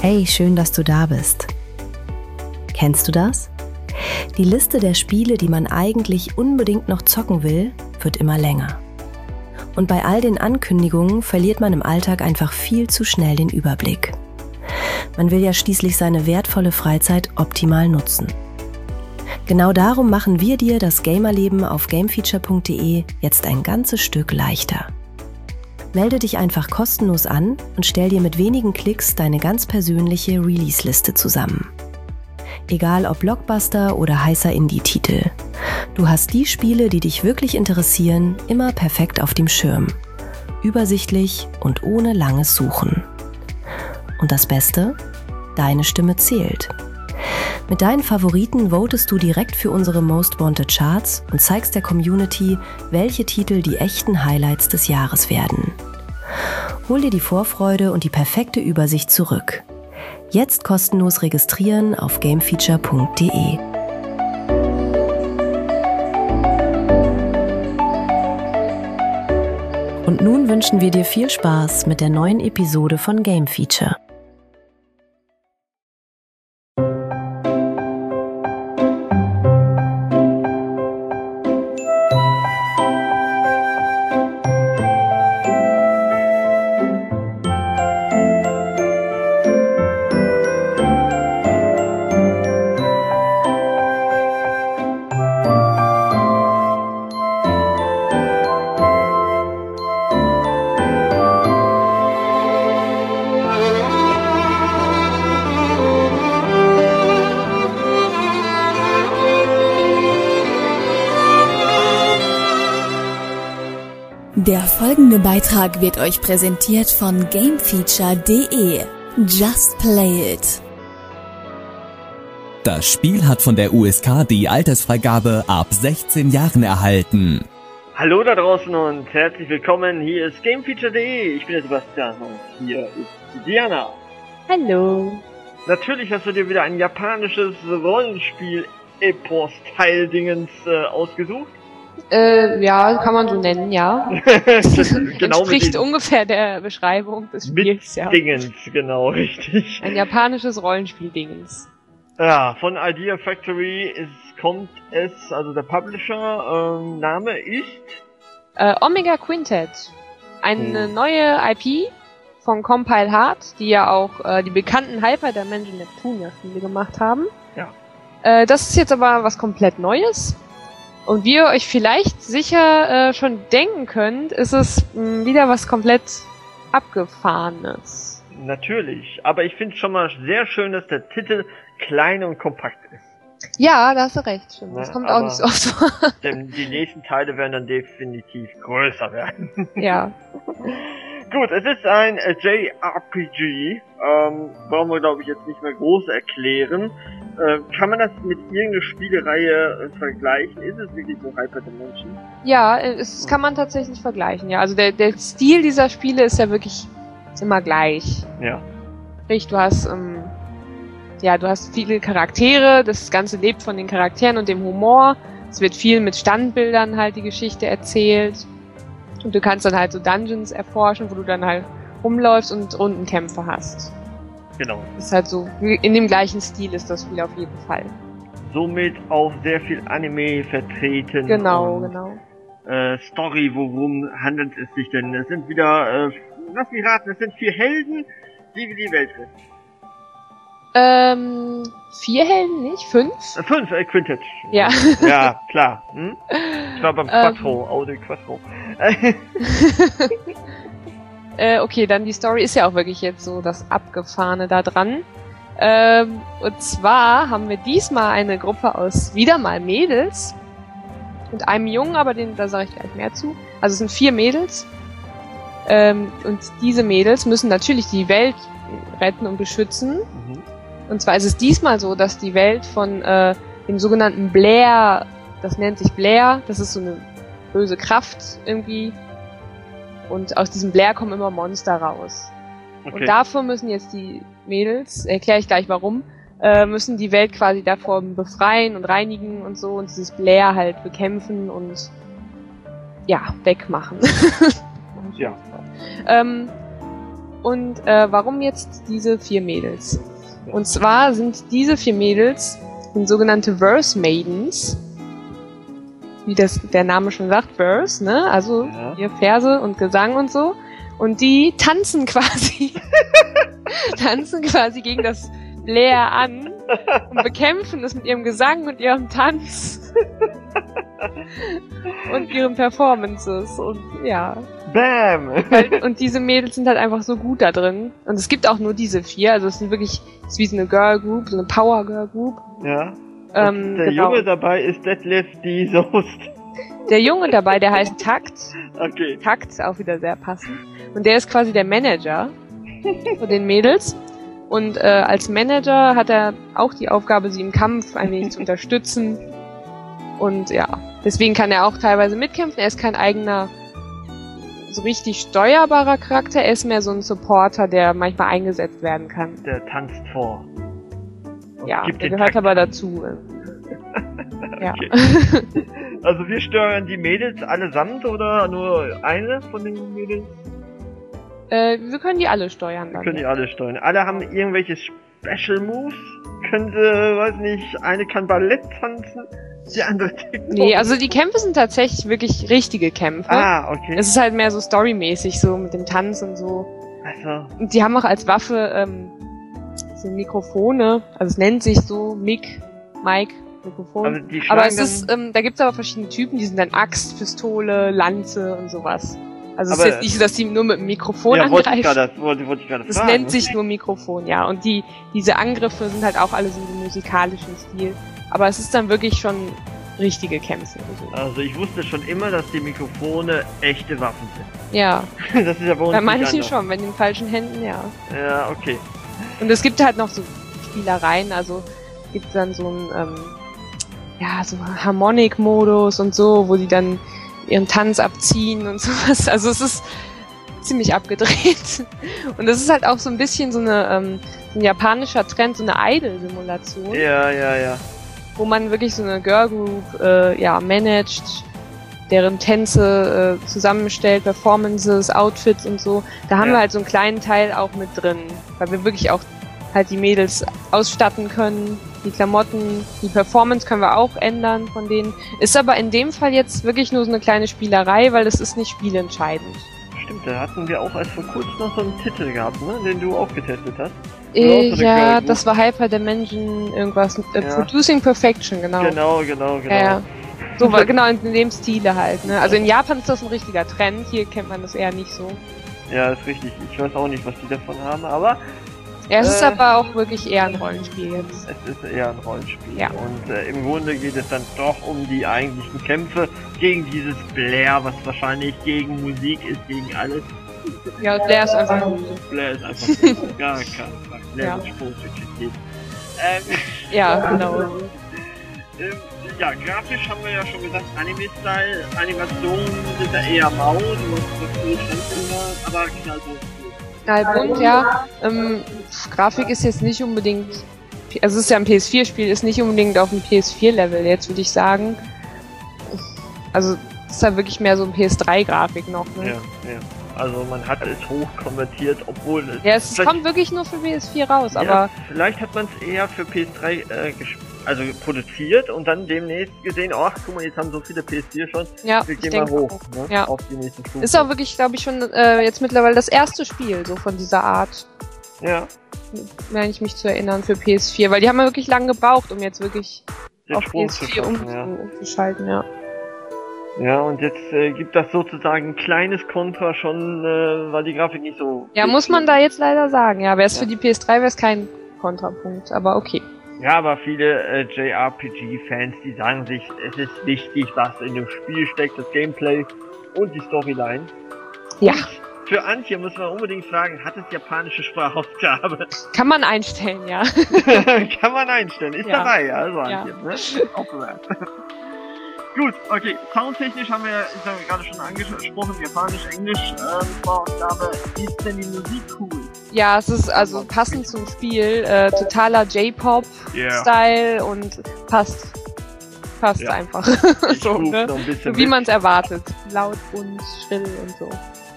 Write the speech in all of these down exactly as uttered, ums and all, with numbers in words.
Hey, schön, dass du da bist. Kennst du das? Die Liste der Spiele, die man eigentlich unbedingt noch zocken will, wird immer länger. Und bei all den Ankündigungen verliert man im Alltag einfach viel zu schnell den Überblick. Man will ja schließlich seine wertvolle Freizeit optimal nutzen. Genau darum machen wir dir das Gamerleben auf gamefeature punkt de jetzt ein ganzes Stück leichter. Melde dich einfach kostenlos an und stell dir mit wenigen Klicks deine ganz persönliche Release-Liste zusammen. Egal ob Blockbuster oder heißer Indie-Titel. Du hast die Spiele, die dich wirklich interessieren, immer perfekt auf dem Schirm. Übersichtlich und ohne langes Suchen. Und das Beste? Deine Stimme zählt. Mit deinen Favoriten votest du direkt für unsere Most Wanted Charts und zeigst der Community, welche Titel die echten Highlights des Jahres werden. Hol dir die Vorfreude und die perfekte Übersicht zurück. Jetzt kostenlos registrieren auf gamefeature punkt de. Und nun wünschen wir dir viel Spaß mit der neuen Episode von Game Feature. Der folgende Beitrag wird euch präsentiert von gamefeature punkt de. Just play it. Das Spiel hat von der U S K die Altersfreigabe ab sechzehn Jahren erhalten. Hallo da draußen und herzlich willkommen. Hier ist gamefeature punkt de. Ich bin der Sebastian und hier ist Diana. Hallo. Natürlich hast du dir wieder ein japanisches Rollenspiel-Epos-Teil-Dingens äh, ausgesucht. Äh, ja, kann man so nennen, ja. Genau, entspricht ungefähr der Beschreibung des Spiels, ja. Dingens, genau, richtig. Ein japanisches Rollenspiel-Dingens. Ja, von Idea Factory ist, kommt es, also der Publisher, ähm, Name ist? Äh, Omega Quintet. Eine hm. neue I P von Compile Heart, die ja auch äh, die bekannten Hyper Dimension Neptunia Spiele gemacht haben. Ja. Äh, das ist jetzt aber was komplett Neues. Und wie ihr euch vielleicht sicher äh, schon denken könnt, ist es mh, wieder was komplett Abgefahrenes. Natürlich, aber ich finde schon mal sehr schön, dass der Titel klein und kompakt ist. Ja, da hast du recht, stimmt. Das Na, kommt auch nicht so oft vor. Denn die nächsten Teile werden dann definitiv größer werden. Ja. Gut, es ist ein J R P G. Ähm, brauchen wir, glaube ich, jetzt nicht mehr groß erklären. Äh, kann man das mit irgendeiner Spielereihe äh, vergleichen? Ist es wirklich so Hyper Dimension? Ja, es kann man tatsächlich vergleichen, ja. Also der, der Stil dieser Spiele ist ja wirklich immer gleich. Ja. Sprich, du hast, ähm, ja, du hast viele Charaktere, das Ganze lebt von den Charakteren und dem Humor. Es wird viel mit Standbildern halt die Geschichte erzählt. Und du kannst dann halt so Dungeons erforschen, wo du dann halt rumläufst und Rundenkämpfe hast. Genau. Das ist halt so, in dem gleichen Stil ist das Spiel auf jeden Fall. Somit auch sehr viel Anime vertreten. Genau, und, genau. Äh, Story, worum handelt es sich denn? Es sind wieder, äh, lass mich raten, es sind vier Helden, die die Welt retten. Ähm, vier Helden nicht? Fünf? Äh, fünf, äh, Quintet. Ja. Ja, klar. Hm? Ich war beim Quattro, ähm. Audio Quattro. äh, okay, dann die Story ist ja auch wirklich jetzt so das Abgefahrene da dran. Ähm, und zwar haben wir diesmal eine Gruppe aus wieder mal Mädels und einem Jungen, aber den, da sage ich gleich mehr zu. Also es sind vier Mädels. Ähm, und diese Mädels müssen natürlich die Welt retten und beschützen. Mhm. Und zwar ist es diesmal so, dass die Welt von äh, dem sogenannten Blair, das nennt sich Blair, das ist so eine böse Kraft irgendwie. Und aus diesem Blair kommen immer Monster raus. Okay. Und dafür müssen jetzt die Mädels, erkläre ich gleich warum, äh, müssen die Welt quasi davor befreien und reinigen und so und dieses Blair halt bekämpfen und ja, wegmachen. Ja. ähm, Und äh, warum jetzt diese vier Mädels? Und zwar sind diese vier Mädels sind sogenannte Verse Maidens. Wie das der Name schon sagt, Verse, ne? Also Ja. hier Verse und Gesang und so. Und die tanzen quasi, tanzen quasi gegen das Blair an und bekämpfen es mit ihrem Gesang und ihrem Tanz und ihren Performances und ja. Bam! Weil, und diese Mädels sind halt einfach so gut da drin. Und es gibt auch nur diese vier, also es sind wirklich, es ist wie so eine Girl Group, so eine Power Girl Group. Ja. Ähm, Der genau. Junge dabei ist Detlef die Soest. Der Junge dabei, der heißt Takt. Okay. Takt, auch wieder sehr passend. Und der ist quasi der Manager von den Mädels. Und äh, als Manager hat er auch die Aufgabe, sie im Kampf ein wenig zu unterstützen. Und ja, deswegen kann er auch teilweise mitkämpfen. Er ist kein eigener, so richtig steuerbarer Charakter. Er ist mehr so ein Supporter, der manchmal eingesetzt werden kann. Der tanzt vor. Und Ja, gibt der den gehört Takt aber an. dazu. Ja. Okay. Also wir steuern die Mädels allesamt oder nur eine von den Mädels? äh, wir können die alle steuern Wir dann. können die alle steuern. Alle haben irgendwelche Special Moves. Könnte, weiß nicht, eine kann Ballett tanzen, die andere TikTok. Nee, also die Kämpfe sind tatsächlich wirklich richtige Kämpfe. Ah, okay. Es ist halt mehr so storymäßig, so mit dem Tanz und so. Also, Und die haben auch als Waffe ähm, so Mikrofone, also es nennt sich so Mic, Mic, Mikrofon. also die schlagen Aber es dann, ist, ähm, da gibt's aber verschiedene Typen, die sind dann Axt, Pistole, Lanze und sowas. Also es Aber- ist jetzt nicht so, dass die nur mit dem Mikrofon ja, wollte ich angreifen. gerade, wollte, wollte ich gerade Das fragen. nennt sich nur Mikrofon, ja. Und die, diese Angriffe sind halt auch alle so im musikalischen Stil. Aber es ist dann wirklich schon richtige Kämpfe. So. Also ich wusste schon immer, dass die Mikrofone echte Waffen sind. Ja, Das ist ja bei uns bei nicht manchen anders. schon, bei den falschen Händen, ja. Ja, okay. Und es gibt halt noch so Spielereien, also gibt dann so ein, ähm, ja, so Harmonik-Modus und so, wo die dann ihren Tanz abziehen und sowas. Also es ist ziemlich abgedreht. Und es ist halt auch so ein bisschen so eine, ähm, ein japanischer Trend, so eine Idol-Simulation, Ja, ja, ja. wo man wirklich so eine Girl-Group, äh, ja, managt, deren Tänze äh, zusammenstellt, Performances, Outfits und so. Da haben Ja. wir halt so einen kleinen Teil auch mit drin, weil wir wirklich auch halt die Mädels ausstatten können, die Klamotten, die Performance können wir auch ändern von denen. Ist aber in dem Fall jetzt wirklich nur so eine kleine Spielerei, weil das ist nicht spielentscheidend. Stimmt, da hatten wir auch erst vor kurzem noch so einen Titel gehabt, ne? Den du auch getestet hast. Äh, auch so eine ja, Girl Group. das war Hyper Dimension irgendwas. Äh, Ja. Producing Perfection, genau. Genau, genau, genau. Ja, ja. So, weil- genau, in dem Stile halt, ne? Also in Japan ist das ein richtiger Trend, hier kennt man das eher nicht so. Ja, ist richtig. Ich weiß auch nicht, was die davon haben, aber Ja, es ist Äh. aber auch wirklich eher ein Rollenspiel jetzt. es ist eher ein Rollenspiel. Ja. Und äh, im Grunde geht es dann doch um die eigentlichen Kämpfe gegen dieses Blair, was wahrscheinlich gegen Musik ist, gegen alles. Ja, Blair ist einfach böse. Blair ist einfach böse. Gar kein Fall. Blair Ja. wird Sprungstückchen geben. Ähm, Ja, genau. ähm, ja, grafisch haben wir ja schon gesagt, Anime-Style, Animationen sind da eher mau, du hast das viel immer, aber knallbunt. Knallbunt, ja. Ähm, Grafik ist jetzt nicht unbedingt, also es ist ja ein P S vier Spiel, ist nicht unbedingt auf dem P S vier Level jetzt, würde ich sagen. Also, es ist ja wirklich mehr so ein P S drei Grafik noch, ne? Ja, ja. Also man hat es hoch konvertiert, obwohl es... Ja, es vielleicht- kommt wirklich nur für P S vier raus, ja, aber vielleicht hat man es eher für P S drei äh, ges- also produziert und dann demnächst gesehen, ach guck mal, jetzt haben so viele P S vier schon, ja, wir ich gehen mal denke hoch, auch. ne? Ja. Auf die nächste Stufe. Ist auch wirklich, glaube ich, schon äh, jetzt mittlerweile das erste Spiel so von dieser Art, Ja, meine ich mich zu erinnern, für P S vier, weil die haben ja wirklich lange gebraucht, um jetzt wirklich den auf P Sprung S zu vier um, schaffen, ja. umzuschalten, ja. Ja, und jetzt äh, gibt das sozusagen ein kleines Kontra schon, äh, weil die Grafik nicht so... Ja, muss man da jetzt leider sagen, ja, wäre es Ja. für die P S drei, wäre es kein Kontrapunkt, aber okay. Ja, aber viele äh, J R P G-Fans, die sagen sich, es ist wichtig, was in dem Spiel steckt, das Gameplay und die Storyline. Ja, Für Antje muss man unbedingt fragen, hat es japanische Sprachausgabe? kann man einstellen, ja. Kann man einstellen, ist Ja. dabei, also Ja. Antje, ne? Auch bemerkt. Gut, okay, soundtechnisch haben wir, ich habe gerade schon angesprochen, Japanisch, Englisch, ähm, Sprachausgabe. Ist denn die Musik cool? Ja, es ist also passend zum Spiel, äh, totaler J-Pop-Style und passt. Passt Ja. einfach. Ich so, ruf ne? noch ein bisschen So wie mit. man es erwartet. Laut und schrill und so.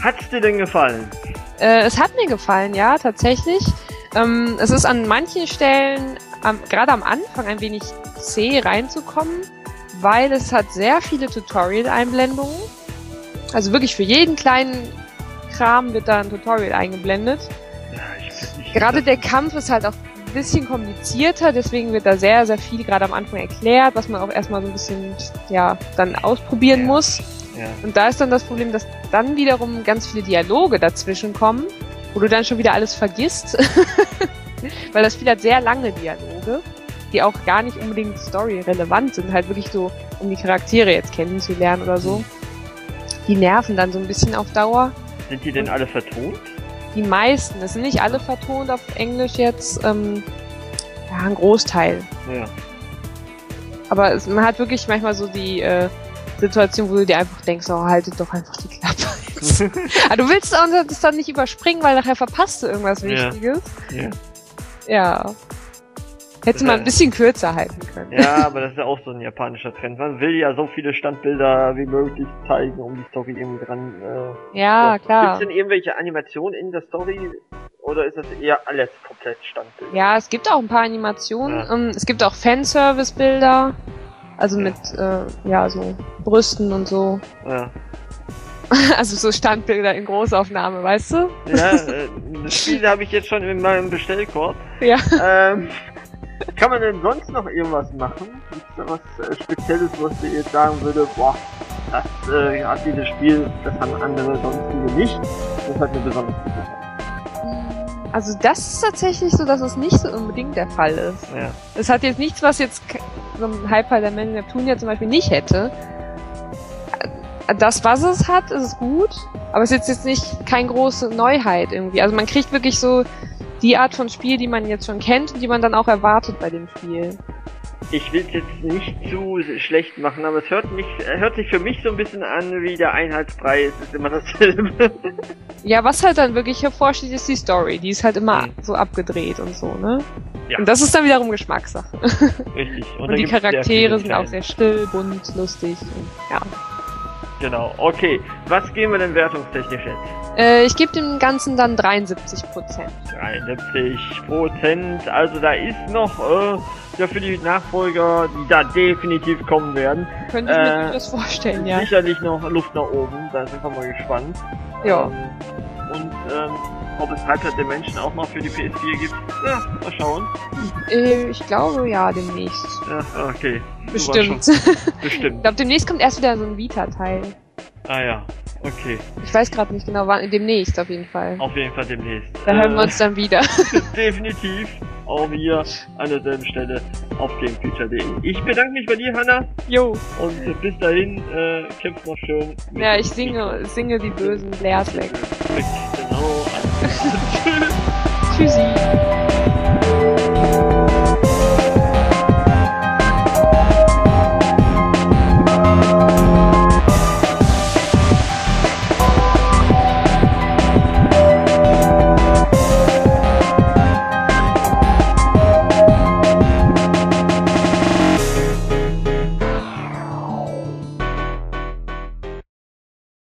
Hat's dir denn gefallen? Äh, es hat mir gefallen, ja, tatsächlich. Ähm, es ist an manchen Stellen, am, gerade am Anfang, ein wenig zäh reinzukommen, weil es hat sehr viele Tutorial-Einblendungen. Also wirklich für jeden kleinen Kram wird da ein Tutorial eingeblendet. Ja, ich, ich, Gerade der Kampf ist halt auch ein bisschen komplizierter, deswegen wird da sehr, sehr viel gerade am Anfang erklärt, was man auch erstmal so ein bisschen, ja, dann ausprobieren ja. muss. Ja. Und da ist dann das Problem, dass dann wiederum ganz viele Dialoge dazwischen kommen, wo du dann schon wieder alles vergisst. Weil das Spiel hat sehr lange Dialoge, die auch gar nicht unbedingt story-relevant sind, halt wirklich so, um die Charaktere jetzt kennenzulernen oder so. Die nerven dann so ein bisschen auf Dauer. Sind die denn alle vertont? Die meisten, es sind nicht alle vertont auf Englisch jetzt, ähm, ja, ein Großteil. Ja. Aber es, man hat wirklich manchmal so die äh, Situation, wo du dir einfach denkst, oh, haltet doch einfach die Klappe. Aber du willst auch das dann nicht überspringen, weil nachher verpasst du irgendwas Wichtiges. Ja. Ja. Hättest du mal ein bisschen kürzer halten können. Ja, aber das ist ja auch so ein japanischer Trend. Man will ja so viele Standbilder wie möglich zeigen, um die Story irgendwie dran... Äh, ja, so. klar. Gibt es denn irgendwelche Animationen in der Story? Oder ist das eher alles komplett Standbild? Ja, es gibt auch ein paar Animationen. Ja. Ähm, es gibt auch Fanservice-Bilder. Also ja. mit, äh, ja, so Brüsten und so. Ja. Also so Standbilder in Großaufnahme, weißt du? Ja, äh, das Spiel habe ich jetzt schon in meinem Bestellkorb. Ja. Ähm, kann man denn sonst noch irgendwas machen? Gibt es da was äh, Spezielles, was dir jetzt sagen würde, boah, das äh, hat dieses Spiel, das haben andere sonstige nicht. Das hat mir besonders gut gefallen. Also das ist tatsächlich so, dass es nicht so unbedingt der Fall ist. Ja. Es hat jetzt nichts, was jetzt so ein Hyper der Man in Neptune ja zum Beispiel nicht hätte. Das, was es hat, ist gut, aber es ist jetzt nicht keine große Neuheit irgendwie. Also man kriegt wirklich so die Art von Spiel, die man jetzt schon kennt und die man dann auch erwartet bei dem Spiel. Ich will es jetzt nicht zu schlecht machen, aber es hört mich, hört sich für mich so ein bisschen an wie der Einheitsbrei, es ist immer dasselbe. Ja, was halt dann wirklich hervorsteht, ist die Story. Die ist halt immer mhm. so abgedreht und so, ne? Ja. Und das ist dann wiederum Geschmackssache. Richtig. Und, und die Charaktere sind auch sehr sehr still, bunt, lustig und ja. Genau, okay. Was geben wir denn wertungstechnisch jetzt? Äh, ich gebe dem Ganzen dann dreiundsiebzig Prozent. dreiundsiebzig Prozent, also da ist noch, äh, ja für die Nachfolger, die da definitiv kommen werden. Könnte ich mir äh, das vorstellen, ja. Sicherlich noch Luft nach oben, da sind wir mal gespannt. Ja. Ähm, und ähm, ob es Hyper Dimension auch noch für die P S vier gibt, ja, mal schauen. Äh, ich glaube, ja, demnächst. Ja, okay. Bestimmt. Bestimmt. Ich glaube, demnächst kommt erst wieder so ein Vita-Teil. Ah ja, okay. Ich weiß gerade nicht genau wann, demnächst auf jeden Fall. Auf jeden Fall demnächst. Da äh, hören wir uns dann wieder. Definitiv. Auch hier an derselben Stelle auf gamefeature punkt de. Ich bedanke mich bei dir, Hanna. Jo. Und bis dahin, äh, kämpft noch schön. Ja, ich singe, singe die bösen Blairs weg. Genau. Tschüssi.